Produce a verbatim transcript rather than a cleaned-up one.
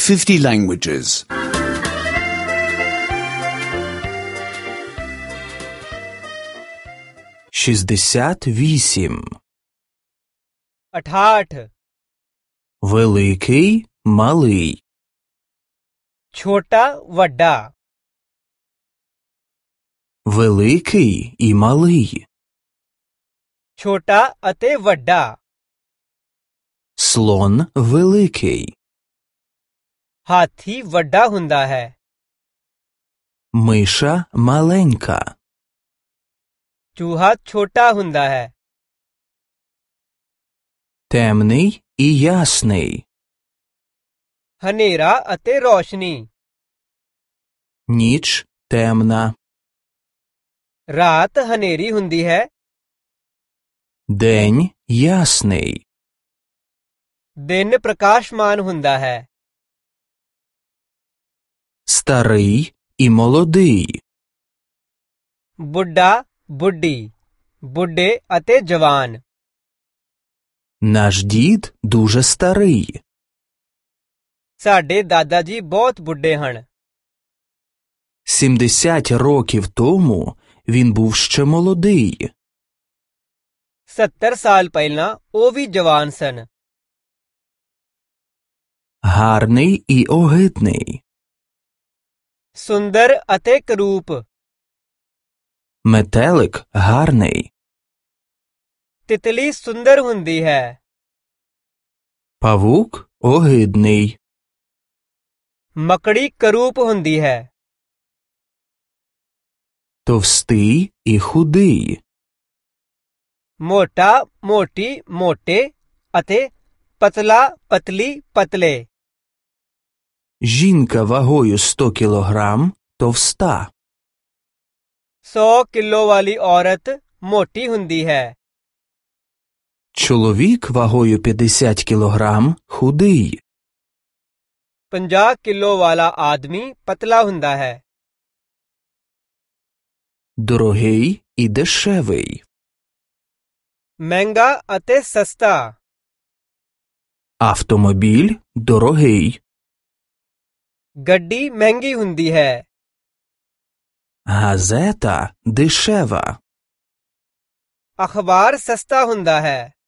fifty languages. шістдесят вісім. अठाठ, Великий, малий. छोटा वड्डा, Великий і малий. छोटा अते वड्डा, Слон великий. हाथी वड्डा हुंदा है, Миша маленька. चूहा छोटा हुंदा है, Темний і ясний. हनेरा अते रोशनी, Ніч темна. रात हनेरी हुंदी है, День ясний. दिन प्रकाशमान हुंदा है, Старий і молодий. बुड्ढा बुड्ढी, बुड्ढे अते जवान, Наш дід дуже старий. साडे दादा जी बहुत बुड्ढे हन, сімдесят років тому він був ще молодий. सत्तर साल पहला ओ भी जवान सन, Гарний і огидний. सुंदर अते करूप, Метелик гарний. तितली सुंदर हुंदी है, Павук огидний. मकड़ी करूप हुंदी है, Товстий і худий. मोटा मोटी मोटे अते पतला पतली पतले, Жінка вагою сто кілограм товста. सौ किलो वाली औरत मोटी हुंदी है, Чоловік вагою п'ятдесят кілограм худий. पंजाह किलो वाला आदमी पतला हुंदा है, Дорогий і дешевий. महंगा अते सस्ता, Автомобіль дорогий. गड्डी महंगी हुंदी है, Газета дешева. अखबार सस्ता हुंदा है,